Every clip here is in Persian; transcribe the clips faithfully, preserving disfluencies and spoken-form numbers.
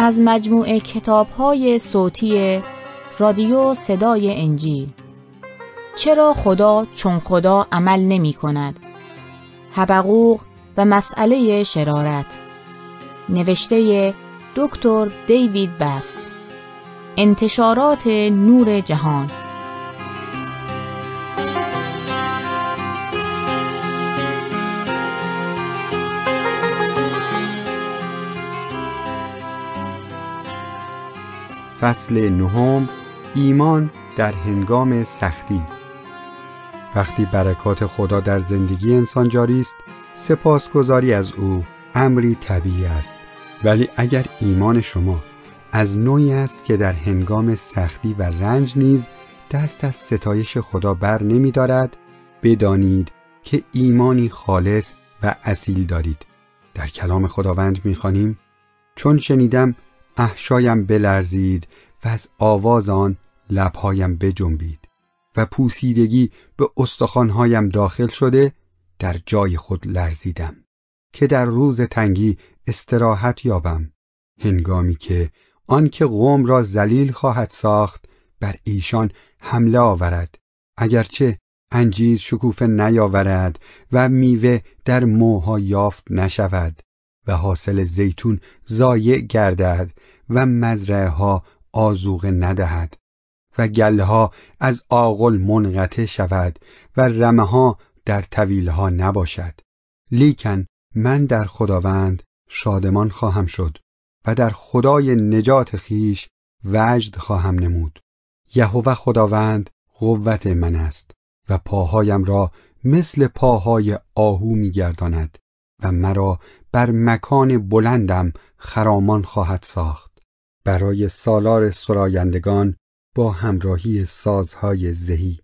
از مجموعه کتاب‌های صوتی رادیو صدای انجیل. چرا خدا چون خدا عمل نمی کند؟ حبقوق و مسئله شرارت. نوشته دکتر دیوید بست. انتشارات نور جهان. فصل نهم، ایمان در هنگام سختی. وقتی برکات خدا در زندگی انسان جاری است، سپاسگزاری از او امری طبیعی است. ولی اگر ایمان شما از نوعی است که در هنگام سختی و رنج نیز دست از ستایش خدا بر نمی دارد، بدانید که ایمانی خالص و اصیل دارید. در کلام خداوند می خوانیم: چون شنیدم احشایم بلرزید و از آواز آن لبهایم بجنبید و پوسیدگی به استخوانهایم داخل شده، در جای خود لرزیدم که در روز تنگی استراحت یابم، هنگامی که آن که قوم را ذلیل خواهد ساخت بر ایشان حمله آورد، اگرچه انجیر شکوفه نیاورد و میوه در موها یافت نشود و حاصل زیتون ضایع گردد و مزرعه ها آذوقه ندهد و گله ها از آغل منقطع شود و رمه ها در طویله ها نباشد. لیکن من در خداوند شادمان خواهم شد و در خدای نجات خیش وجد خواهم نمود. یهوه خداوند قوت من است و پاهایم را مثل پاهای آهو می‌گرداند و مرا بر مکان بلندم خرامان خواهد ساخت، برای سالار سرایندگان با همراهی سازهای زهی.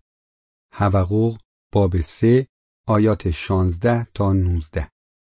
حبقوق باب سه آیات شانزده تا نوزده.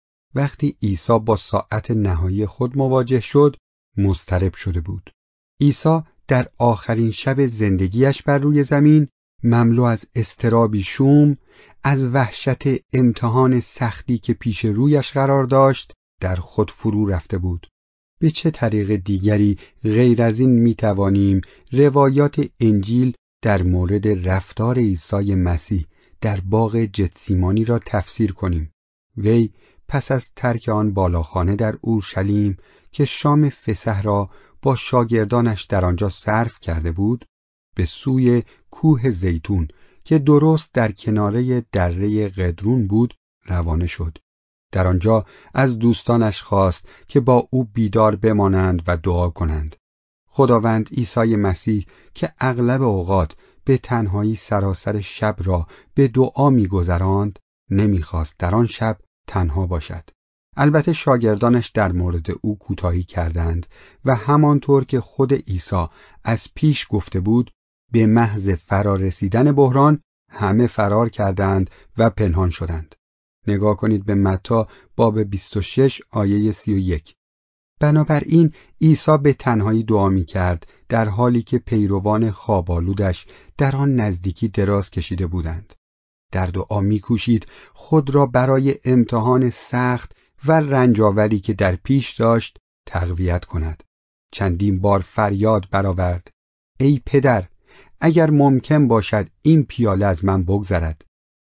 وقتی عیسی با ساعت نهایی خود مواجه شد، مضطرب شده بود. عیسی در آخرین شب زندگیش بر روی زمین، مملو از اضطرابی شوم، از وحشت امتحان سختی که پیش رویش قرار داشت، در خود فرو رفته بود. به چه طریق دیگری غیر از این می توانیم روایات انجیل در مورد رفتار عیسی مسیح در باغ جتسیمانی را تفسیر کنیم؟ وی پس از ترک آن بالاخانه در اورشلیم که شام فسح را با شاگردانش در آنجا صرف کرده بود، به سوی کوه زیتون که درست در کناره دره قدرون بود روانه شد. در آنجا از دوستانش خواست که با او بیدار بمانند و دعا کنند. خداوند عیسی مسیح که اغلب اوقات به تنهایی سراسر شب را به دعا می‌گذراند، نمی‌خواست در آن شب تنها باشد. البته شاگردانش در مورد او کوتاهی کردند و همانطور که خود عیسی از پیش گفته بود، به محض فرارسیدن بحران همه فرار کردند و پنهان شدند. نگاه کنید به متی باب بیست و شش آیه سی و یک. بنابراین عیسی به تنهایی دعا می کرد در حالی که پیروان خوابالودش در آن نزدیکی دراز کشیده بودند. در دعا می کوشید خود را برای امتحان سخت و رنجاوری که در پیش داشت تقویت کند. چندین بار فریاد برآورد: ای پدر، اگر ممکن باشد این پیاله از من بگذرد.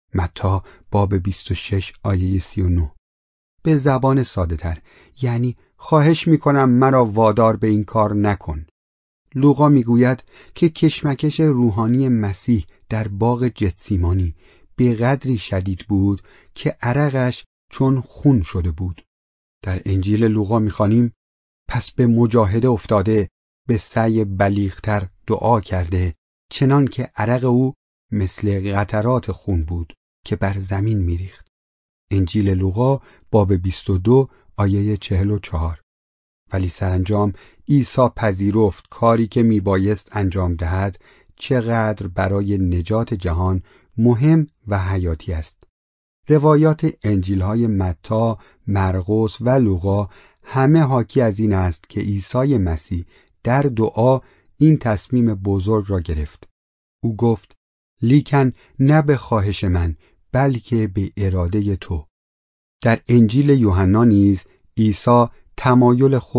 متی باب بیست و شش آیه سی و نه. به زبان ساده تر یعنی خواهش میکنم مرا وادار به این کار نکن. لوقا میگوید که کشمکش روحانی مسیح در باغ جتسیمانی به قدری شدید بود که عرقش چون خون شده بود. در انجیل لوقا میخوانیم: پس به مجاهده افتاده، به سعی بلیغتر دعا کرده، چنان که عرق او مثل قطرات خون بود که بر زمین میریخت. انجیل لوقا باب بیست و دو آیه چهل و چهار. ولی سرانجام عیسی پذیرفت کاری که میبایست انجام دهد چقدر برای نجات جهان مهم و حیاتی است. روایات انجیل‌های متی، مرقس و لوقا همه حاکی از این است که عیسی مسیح در دعا این تصمیم بزرگ را گرفت. او گفت: لیکن نه به خواهش من بلکه به اراده تو. در انجیل یوحنا نیز عیسی تمایل خود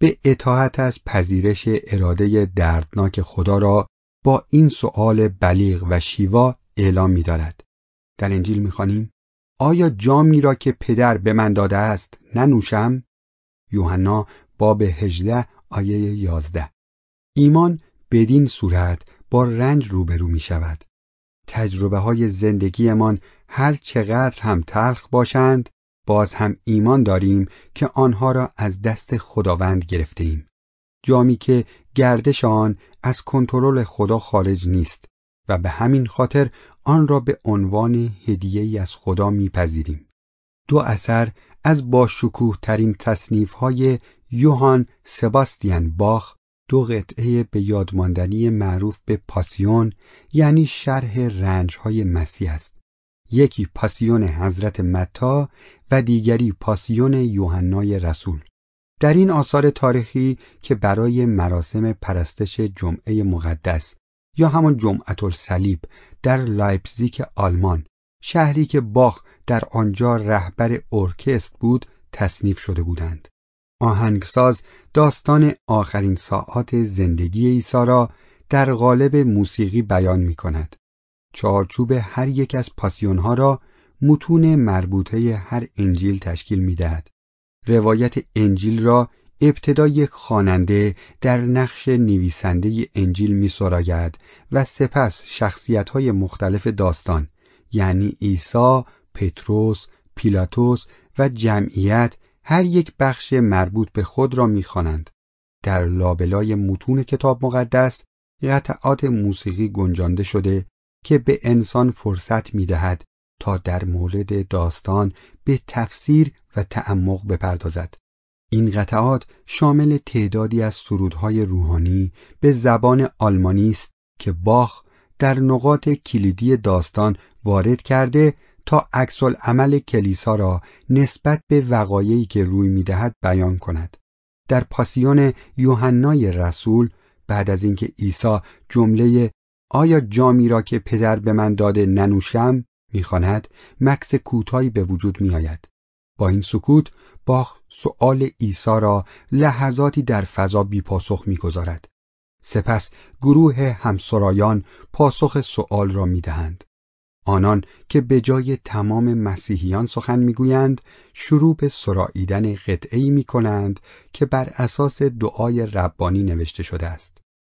به اطاعت از پذیرش اراده دردناک خدا را با این سؤال بلیغ و شیوا اعلام می دارد. در انجیل می خوانیم: آیا جامی را که پدر به من داده است ننوشم؟ یوحنا باب هجده آیه یازده. ایمان بدین صورت با رنج روبرو می شود. تجربه های زندگیمان هر چقدر هم تلخ باشند، باز هم ایمان داریم که آنها را از دست خداوند گرفته ایم. جامی که گردش آن از کنترل خدا خارج نیست و به همین خاطر آن را به عنوان هدیه‌ای از خدا میپذیریم. دو اثر از باشکوه ترین تصنیف های یوهان سباستیان باخ، دو قطعه به یادماندنی معروف به پاسیون، یعنی شرح رنج های مسیح است. یکی پاسیون حضرت متی و دیگری پاسیون یوحنای رسول. در این آثار تاریخی که برای مراسم پرستش جمعه مقدس یا همان جمعة الصلیب در لایپزیگ آلمان، شهری که باخ در آنجا رهبر ارکستر بود، تصنیف شده بودند. آهنگساز داستان آخرین ساعات زندگی عیسی را در قالب موسیقی بیان می کند. چارچوب هر یک از پاسیونها را متون مربوطه هر انجیل تشکیل می دهد. روایت انجیل را ابتدا یک خواننده در نقش نویسنده انجیل می سراید و سپس شخصیت‌های مختلف داستان، یعنی عیسی، پتروس، پیلاطس و جمعیت، هر یک بخش مربوط به خود را می خوانند. در لابلای متون کتاب مقدس قطعات موسیقی گنجانده شده که به انسان فرصت می دهد تا در مورد داستان به تفسیر و تعمق بپردازد. این قطعات شامل تعدادی از سرودهای روحانی به زبان آلمانی است که باخ در نقاط کلیدی داستان وارد کرده تا عکس‌العمل کلیسا را نسبت به وقایعی که روی می‌دهد بیان کند. در پاسیون یوحنای رسول بعد از اینکه عیسی جمله آیا جامی را که پدر به من داده ننوشم می‌خواند، مکث کوتاهی به وجود می‌آید. با این سکوت باخ سؤال عیسی را لحظاتی در فضا بی پاسخ می‌گذارد. سپس گروه همسرایان پاسخ سؤال را می‌دهند. آنان که به جای تمام مسیحیان سخن می‌گویند، شروع به سراییدن قطعه‌ای می‌کنند که بر اساس دعای ربانی نوشته شده است.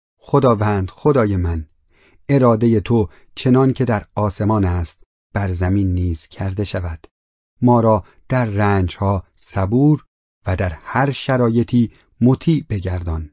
خداوند خدای من، اراده تو چنان که در آسمان است بر زمین نیز کرده شود. ما را در رنجها صبور و در هر شرایطی مطیع بگردان.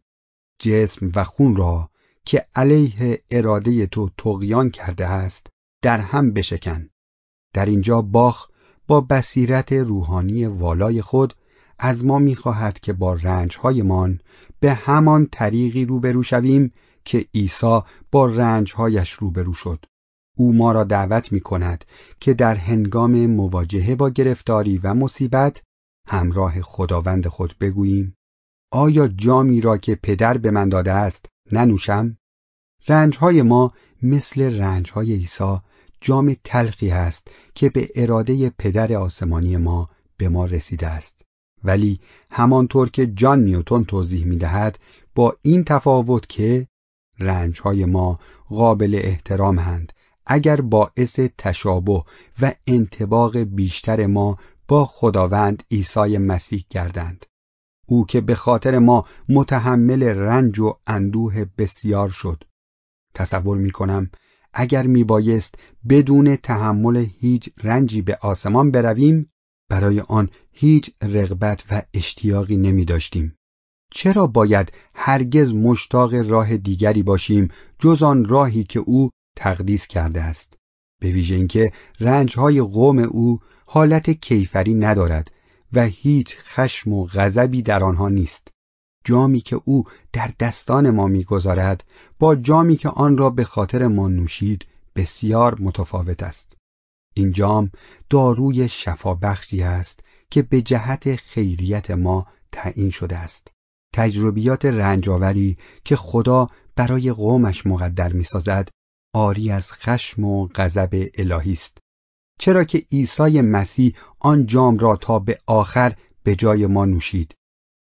جسم و خون را که علیه اراده تو طغیان کرده است در هم بشکن. در اینجا باخ با بصیرت روحانی والای خود از ما می‌خواهد که با رنج‌هایمان به همان طریقی روبرو شویم که عیسی با رنج‌هایش روبرو شد. او ما را دعوت می‌کند که در هنگام مواجهه با گرفتاری و مصیبت همراه خداوند خود بگوییم: آیا جامی را که پدر به من داده است ننوشم؟ رنج‌های ما مثل رنج‌های عیسی جام تلخی است که به اراده پدر آسمانی ما به ما رسیده است. ولی همانطور که جان نیوتن توضیح می‌دهد، با این تفاوت که رنج‌های ما قابل احترام‌اند اگر باعث تشابه و انطباق بیشتر ما با خداوند عیسی مسیح گردند. او که به خاطر ما متحمل رنج و اندوه بسیار شد. تصور می کنم اگر می بایست بدون تحمل هیچ رنجی به آسمان برویم، برای آن هیچ رغبت و اشتیاقی نمی داشتیم. چرا باید هرگز مشتاق راه دیگری باشیم جز آن راهی که او تقدیس کرده است؟ به ویژه اینکه رنج‌های قوم او حالت کیفری ندارد و هیچ خشم و غضبی در آنها نیست. جامی که او در دستان ما می‌گذارد با جامی که آن را به خاطر ما نوشید بسیار متفاوت است. این جام داروی شفابخشی است که به جهت خیریت ما تعیین شده است. تجربیات رنجاوری که خدا برای قومش مقدر می‌سازد عاری از خشم و غضب الهی است، چرا که عیسی مسیح آن جام را تا به آخر به جای ما نوشید.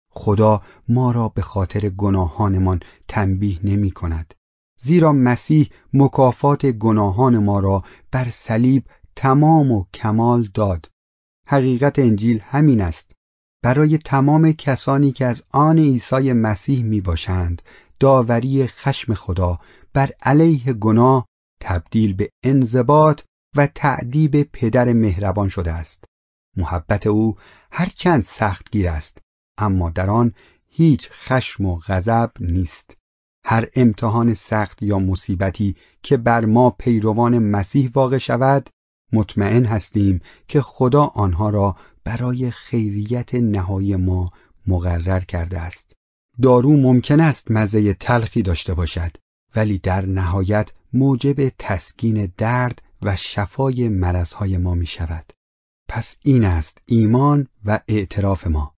خدا ما را به خاطر گناهانمان تنبیه نمی کند، زیرا مسیح مکافات گناهان ما را بر صلیب تمام و کمال داد. حقیقت انجیل همین است. برای تمام کسانی که از آن عیسی مسیح می باشند، داوری خشم خدا بر علیه گناه تبدیل به انضباط و تأدیب پدر مهربان شده است. محبت او هرچند سختگیر است، اما در آن هیچ خشم و غضب نیست. هر امتحان سخت یا مصیبتی که بر ما پیروان مسیح واقع شود، مطمئن هستیم که خدا آنها را برای خیریت نهایی ما مقرر کرده است. دارو ممکن است مزه تلخی داشته باشد، ولی در نهایت موجب تسکین درد و شفای مرضهای ما می شود. پس این است ایمان و اعتراف ما.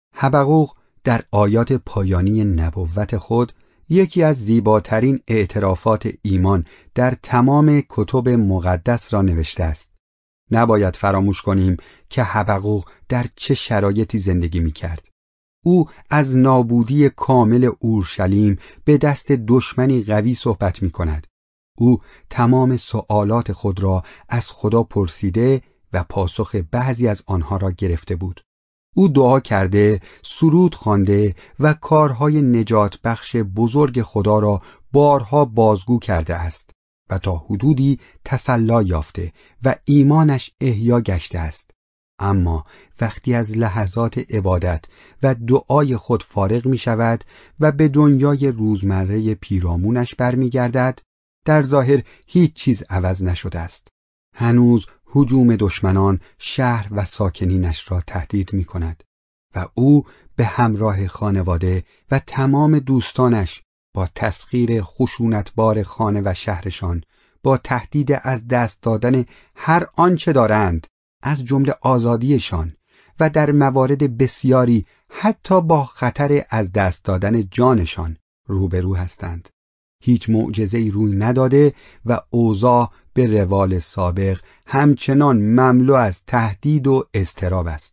حبقوق در آیات پایانی نبوت خود یکی از زیباترین اعترافات ایمان در تمام کتب مقدس را نوشته است. نباید فراموش کنیم که حبقوق در چه شرایطی زندگی می کرد. او از نابودی کامل اورشلیم به دست دشمنی قوی صحبت می کند. او تمام سوالات خود را از خدا پرسیده و پاسخ بعضی از آنها را گرفته بود. او دعا کرده، سرود خوانده و کارهای نجات بخش بزرگ خدا را بارها بازگو کرده است و تا حدودی تسلی یافته و ایمانش احیا گشته است. اما وقتی از لحظات عبادت و دعای خود فارغ می شود و به دنیای روزمره پیرامونش برمی گردد، در ظاهر هیچ چیز عوض نشده است. هنوز هجوم دشمنان شهر و ساکنینش را تهدید می کند و او به همراه خانواده و تمام دوستانش با تسخیر خشونتبار خانه و شهرشان، با تهدید از دست دادن هر آنچه دارند از جمله آزادیشان و در موارد بسیاری حتی با خطر از دست دادن جانشان روبرو هستند. هیچ معجزه‌ای روی نداده و اوضاع به روال سابق همچنان مملو از تهدید و اضطراب است.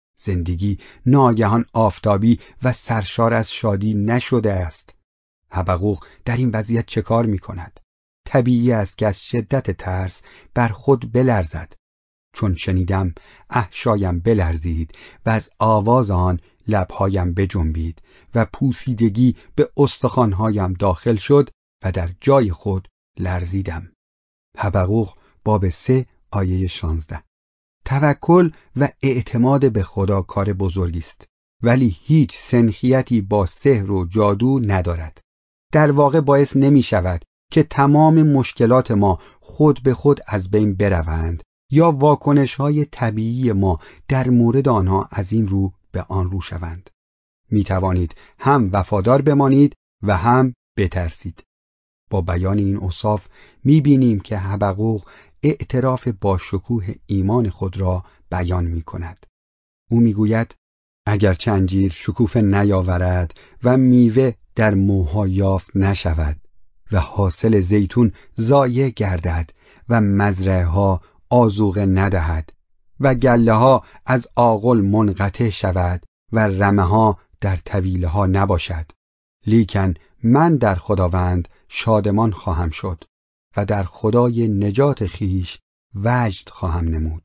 زندگی ناگهان آفتابی و سرشار از شادی نشده است. حبقوق در این وضعیت چه کار می کند؟ طبیعی است که از شدت ترس بر خود بلرزد. چون شنیدم احشایم بلرزید و از آواز آن لبهایم بجنبید و پوسیدگی به استخوانهایم داخل شد و در جای خود لرزیدم. حبقوق باب سه آیه شانزده. توکل و اعتماد به خدا کار بزرگی است، ولی هیچ سنخیتی با سحر و جادو ندارد. در واقع باعث نمی شود که تمام مشکلات ما خود به خود از بین بروند یا واکنش‌های طبیعی ما در مورد آنها از این رو به آن رو شوند. می توانید هم وفادار بمانید و هم بترسید. با بیان این اوصاف می بینیم که حبقوق اعتراف با شکوه ایمان خود را بیان می کند. او می گوید اگرچه انجیر شکوفه نیاورد و میوه در موها یافت نشود و حاصل زیتون ضایع گردد و مزرعه ها آذوقه ندهد و گله ها از آغل منقطع شود و رمه ها در طویله ها نباشد، لیکن من در خداوند شادمان خواهم شد و در خدای نجات خیش وجد خواهم نمود.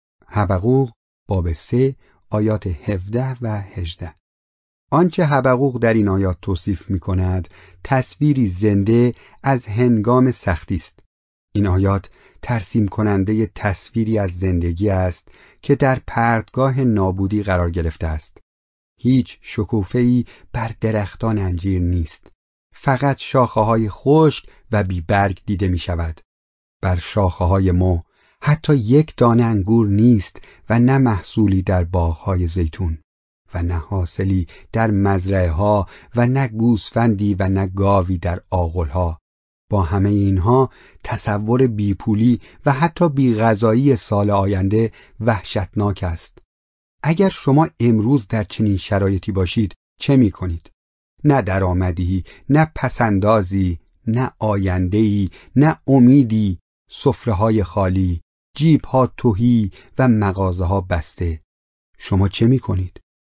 حبقوق باب سه آیات هفده و هجده. آنچه حبقوق در این آیات توصیف می کند تصویری زنده از هنگام سختی است. این آیات ترسیم کننده تصویری از زندگی است که در پرتگاه نابودی قرار گرفته است. هیچ شکوفه‌ای بر درختان انجیر نیست. فقط شاخه‌های خشک و بی برگ دیده می شود. بر شاخه‌های مو حتی یک دانه انگور نیست و نه محصولی در باغ‌های زیتون و نه حاصلی در مزرعه‌ها و نه گوسفندی و نه گاوی در آغل‌ها. با همه اینها تصور بیپولی و حتی بی‌غذایی سال آینده وحشتناک است. اگر شما امروز در چنین شرایطی باشید چه می کنید؟ نه درآمدی، نه پسندازی، نه آینده‌ای، نه امیدی، سفره‌های خالی، جیب‌ها تهی و مغازه‌ها بسته. شما چه می کنید؟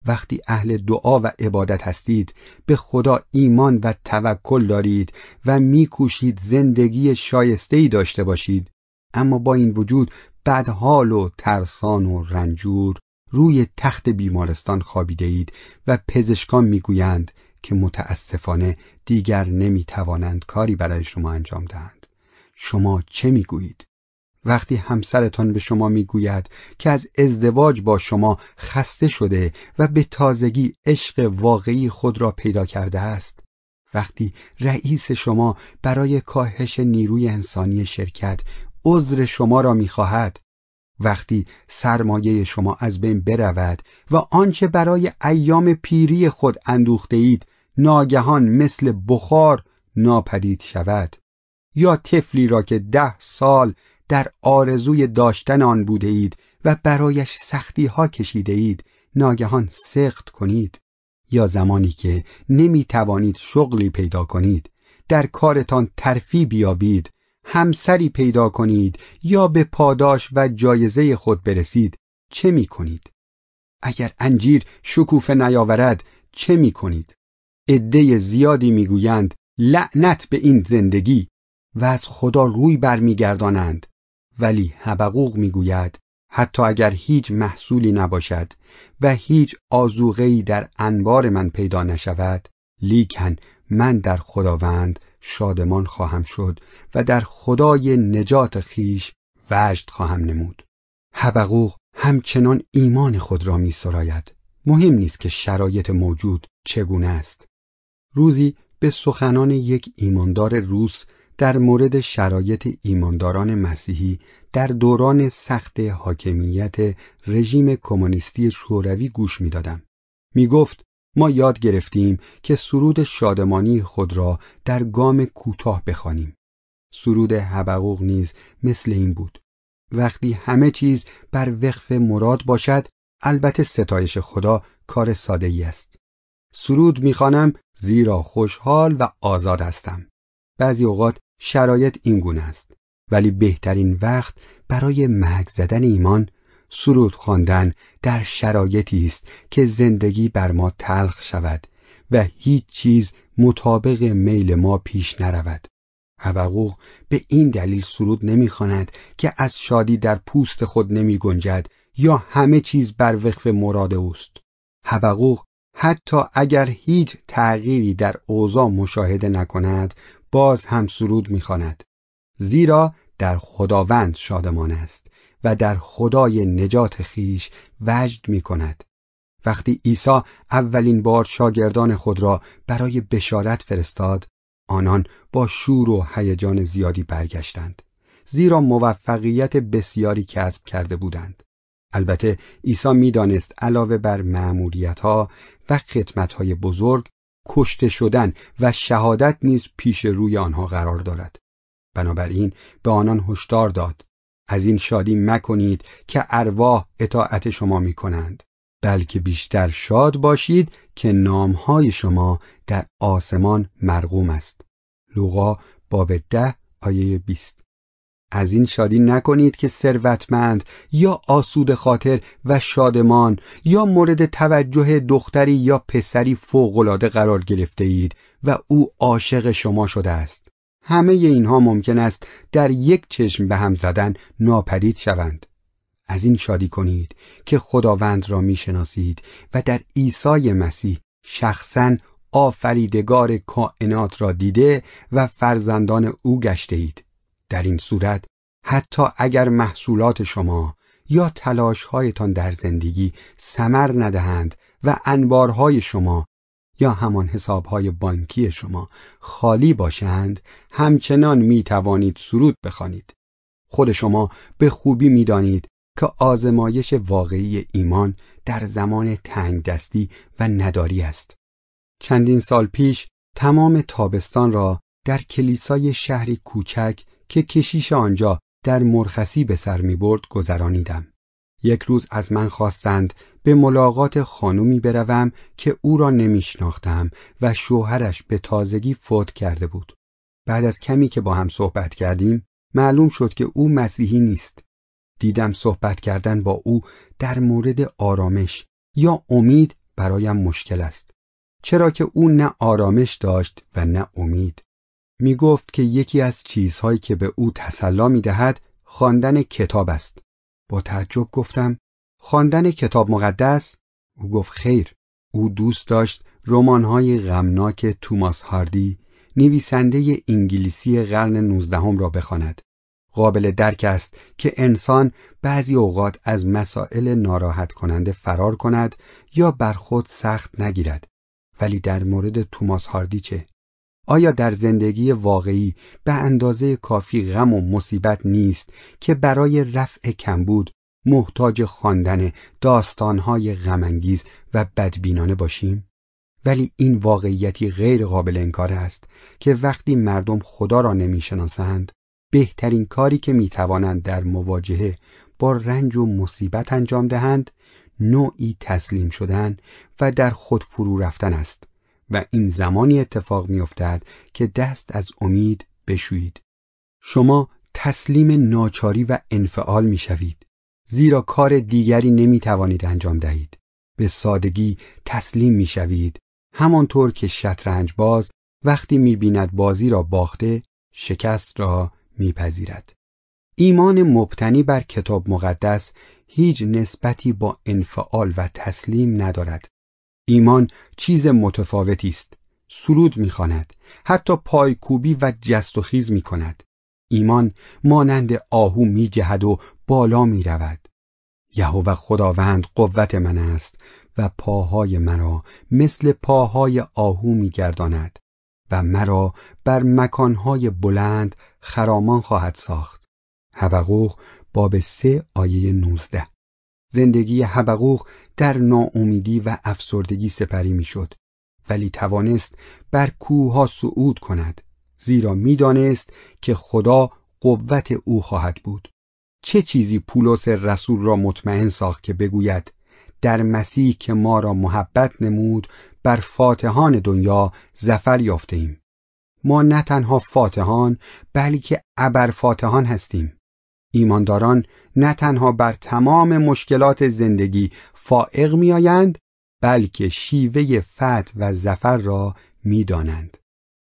وقتی اهل دعا و عبادت هستید، به خدا ایمان و توکل دارید و میکوشید زندگی شایسته‌ای داشته باشید، اما با این وجود بدحال و ترسان و رنجور روی تخت بیمارستان خوابیده اید و پزشکان میگویند که متاسفانه دیگر نمیتوانند کاری برای شما انجام دهند. شما چه میگویید؟ وقتی همسرتان به شما میگوید که از ازدواج با شما خسته شده و به تازگی عشق واقعی خود را پیدا کرده است، وقتی رئیس شما برای کاهش نیروی انسانی شرکت عذر شما را میخواهد، وقتی سرمایه شما از بین برود و آنچه برای ایام پیری خود اندوخته اید ناگهان مثل بخار ناپدید شود، یا طفلی را که ده سال در آرزوی داشتن آن بوده اید و برایش سختی ها کشیده اید ناگهان سقط کنید، یا زمانی که نمی توانید شغلی پیدا کنید، در کارتان ترفیع بیابید، همسری پیدا کنید یا به پاداش و جایزه خود برسید، چه می کنید؟ اگر انجیر شکوفه نیاورد چه می کنید؟ عده زیادی می گویند لعنت به این زندگی و از خدا روی برمیگردانند، ولی حبقوق می گوید حتی اگر هیچ محصولی نباشد و هیچ آذوقه‌ای در انبار من پیدا نشود، لیکن من در خداوند شادمان خواهم شد و در خدای نجات خیش وجد خواهم نمود. حبقوق همچنان ایمان خود را می سراید. مهم نیست که شرایط موجود چگونه است. روزی به سخنان یک ایماندار روس در مورد شرایط ایمانداران مسیحی در دوران سخت حاکمیت رژیم کمونیستی شوروی گوش می دادم. می گفت ما یاد گرفتیم که سرود شادمانی خود را در گام کوتاه بخوانیم. سرود حبقوق نیز مثل این بود. وقتی همه چیز بر وقف مراد باشد، البته ستایش خدا کار ساده ای است. سرود میخوانم زیرا خوشحال و آزاد هستم. بعضی اوقات شرایط این گونه است، ولی بهترین وقت برای محک زدن ایمان سرود خواندن در شرایطی است که زندگی بر ما تلخ شود و هیچ چیز مطابق میل ما پیش نرود. حبقوق به این دلیل سرود نمیخواند که از شادی در پوست خود نمی گنجد یا همه چیز بر وقف مراد اوست. حبقوق حتی اگر هیچ تغییری در اوضاع مشاهده نکند باز هم سرود میخواند، زیرا در خداوند شادمان است و در خدای نجات خیش وجد میکند. وقتی عیسی اولین بار شاگردان خود را برای بشارت فرستاد، آنان با شور و هیجان زیادی برگشتند، زیرا موفقیت بسیاری کسب کرده بودند. البته عیسی می‌دانست علاوه بر مأموریت‌ها و خدمت‌های بزرگ، کشته شدن و شهادت نیز پیش روی آنها قرار دارد. بنابراین به آنان هشدار داد: از این شادی مکنید که ارواح اطاعت شما می‌کنند، بلکه بیشتر شاد باشید که نام‌های شما در آسمان مرقوم است. لوقا باب ده آیه بیست. از این شادی نکنید که ثروتمند یا آسوده خاطر و شادمان یا مورد توجه دختری یا پسری فوق‌العاده قرار گرفته اید و او عاشق شما شده است. همه اینها ممکن است در یک چشم به هم زدن ناپدید شوند. از این شادی کنید که خداوند را میشناسید و در عیسی مسیح شخصاً آفریدگار کائنات را دیده و فرزندان او گشته اید. در این صورت حتی اگر محصولات شما یا تلاش‌هایتان در زندگی ثمر ندهند و انبارهای شما یا همان حسابهای بانکی شما خالی باشند، همچنان می توانید سرود بخوانید. خود شما به خوبی می دانید که آزمایش واقعی ایمان در زمان تنگ دستی و نداری است. چندین سال پیش تمام تابستان را در کلیسای شهری کوچک که کشیش آنجا در مرخصی به سر می برد گذرانیدم. یک روز از من خواستند به ملاقات خانومی بروم که او را نمی شناختم و شوهرش به تازگی فوت کرده بود. بعد از کمی که با هم صحبت کردیم معلوم شد که او مسیحی نیست. دیدم صحبت کردن با او در مورد آرامش یا امید برایم مشکل است، چرا که او نه آرامش داشت و نه امید. می گفت که یکی از چیزهایی که به او تسلا می دهد خواندن کتاب است. با تعجب گفتم خواندن کتاب مقدس؟ او گفت خیر. او دوست داشت رمان‌های غمناک توماس هاردی، نویسنده انگلیسی قرن نوزدهم را بخواند. قابل درک است که انسان بعضی اوقات از مسائل ناراحت کننده فرار کند یا بر خود سخت نگیرد. ولی در مورد توماس هاردی چه؟ آیا در زندگی واقعی به اندازه کافی غم و مصیبت نیست که برای رفع کمبود محتاج خواندن داستان‌های غم‌انگیز و بدبینانه باشیم؟ ولی این واقعیتی غیر قابل انکار است که وقتی مردم خدا را نمی‌شناسند، بهترین کاری که می‌توانند در مواجهه با رنج و مصیبت انجام دهند، نوعی تسلیم شدن و در خود فرو رفتن است و این زمانی اتفاق می‌افتد که دست از امید بشویید. شما تسلیم ناچاری و انفعال می‌شوید، زیرا کار دیگری نمی‌توانید انجام دهید. به سادگی تسلیم می‌شوید، همانطور که شطرنج باز وقتی می‌بیند بازی را باخته، شکست را می‌پذیرد. ایمان مبتنی بر کتاب مقدس هیچ نسبتی با انفعال و تسلیم ندارد. ایمان چیز متفاوتی است. سرود می‌خواند، حتی پایکوبی و جست و خیز می‌کند. ایمان مانند آهو می‌جهد و بالا می‌رود. یهوه خداوند قوت من است و پاهای مرا مثل پاهای آهو می‌گرداند و مرا بر مکانهای بلند خرامان خواهد ساخت. حبقوق باب سه آیه نوزده. زندگی حبقوق در ناامیدی و افسردگی سپری میشد، ولی توانست بر کوهها صعود کند، زیرا میدانست که خدا قوت او خواهد بود. چه چیزی پولس رسول را مطمئن ساخت که بگوید در مسیح که ما را محبت نمود بر فاتحان دنیا ظفر یافته ایم؟ ما نه تنها فاتحان بلکه ابرفاتحان هستیم. ایمانداران نه تنها بر تمام مشکلات زندگی فائق می آیند بلکه شیوه فتح و ظفر را می دانند.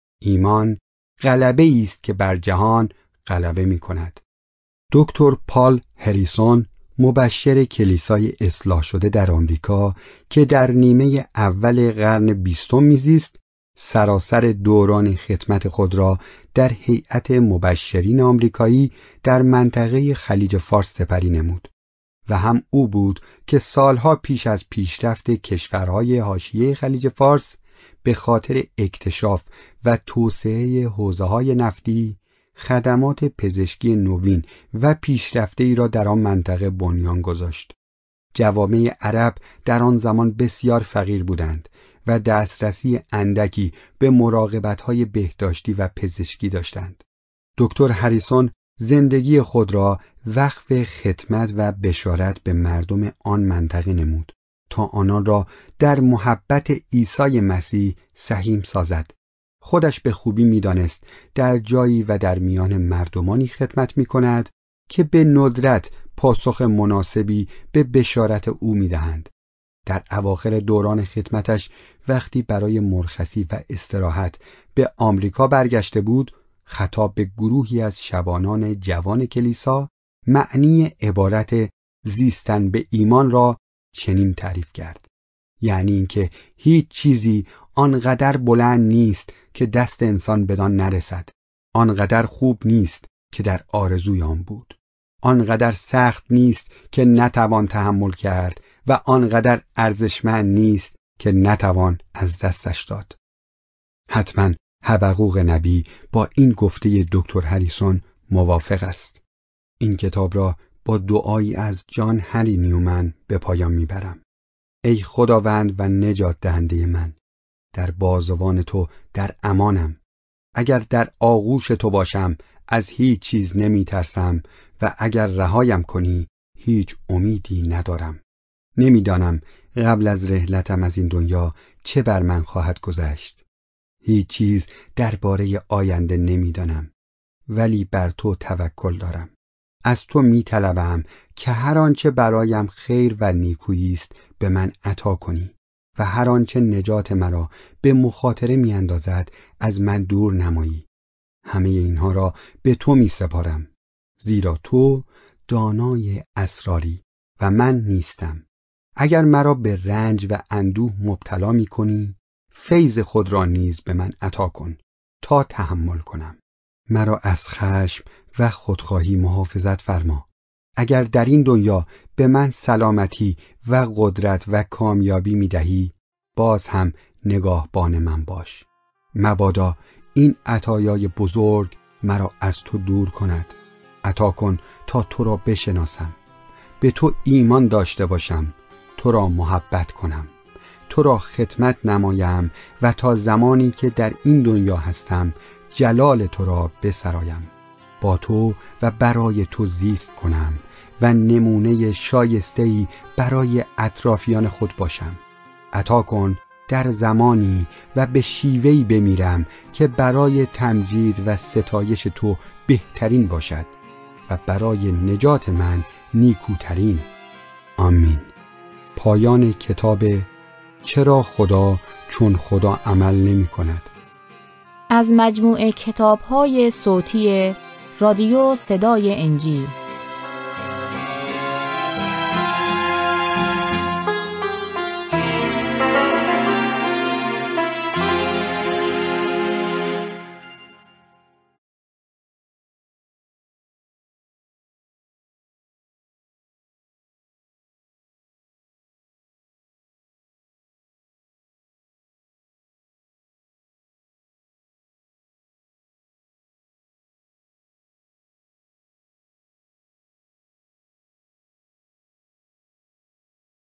ایمان غلبه است که بر جهان غلبه می کند. دکتر پال هریسون، مبشر کلیسای اصلاح شده در آمریکا که در نیمه اول قرن بیستم میزیست، سراسر دوران خدمت خود را در هیئت مبشرین آمریکایی در منطقه خلیج فارس سپری نمود و هم او بود که سالها پیش از پیشرفت کشورهای حاشیه خلیج فارس به خاطر اکتشاف و توسعه حوزه‌های نفتی خدمات پزشکی نوین و پیشرفته‌ای را در آن منطقه بنیان گذاشت. جوامع عرب در آن زمان بسیار فقیر بودند و دسترسی اندکی به مراقبت‌های بهداشتی و پزشکی داشتند. دکتر هریسون زندگی خود را وقف خدمت و بشارت به مردم آن منطقه نمود تا آنان را در محبت عیسی مسیح سهیم سازد. خودش به خوبی می‌دانست در جایی و در میان مردمانی خدمت می‌کند که به ندرت پاسخ مناسبی به بشارت او می‌دهند. در اواخر دوران خدمتش وقتی برای مرخصی و استراحت به آمریکا برگشته بود، خطاب به گروهی از شبانان جوان کلیسا معنی عبارت زیستن به ایمان را چنین تعریف کرد: یعنی اینکه هیچ چیزی آنقدر بلند نیست که دست انسان بدان نرسد، آنقدر خوب نیست که در آرزوی آن بود، آنقدر سخت نیست که نتوان تحمل کرد و آنقدر ارزشمند نیست که نتوان از دستش داد. حتما حبقوق نبی با این گفته دکتر هریسون موافق است. این کتاب را با دعایی از جان هری نیومن به پایان میبرم. ای خداوند و نجات دهنده من، در بازوان تو در امانم. اگر در آغوش تو باشم از هیچ چیز نمی ترسم و اگر رهایم کنی هیچ امیدی ندارم. نمیدانم قبل از رحلتم از این دنیا چه بر من خواهد گذشت. هیچ چیز درباره آینده نمیدانم، ولی بر تو توکل دارم. از تو می طلبم که هر آنچه برایم خیر و نیکویی است به من عطا کنی و هر آنچه نجات مرا به مخاطره می اندازد از من دور نمایی. همه اینها را به تو می سپارم، زیرا تو دانای اسراری و من نیستم. اگر مرا به رنج و اندوه مبتلا می کنی، فیض خود را نیز به من عطا کن تا تحمل کنم. مرا از خشم و خودخواهی محافظت فرما. اگر در این دنیا به من سلامتی و قدرت و کامیابی می دهی، باز هم نگاهبان من باش. مبادا این عطایای بزرگ مرا از تو دور کند. عطا کن تا تو را بشناسم، به تو ایمان داشته باشم، تو را محبت کنم، تو را خدمت نمایم و تا زمانی که در این دنیا هستم جلال تو را بسرایم. با تو و برای تو زیست کنم و نمونه شایسته‌ای برای اطرافیان خود باشم. عطا کن در زمانی و به شیوهی بمیرم که برای تمجید و ستایش تو بهترین باشد و برای نجات من نیکوترین. آمین. پایان کتاب چرا خدا چون خدا عمل نمی کند از مجموعه کتاب‌های صوتی رادیو صدای انجیل.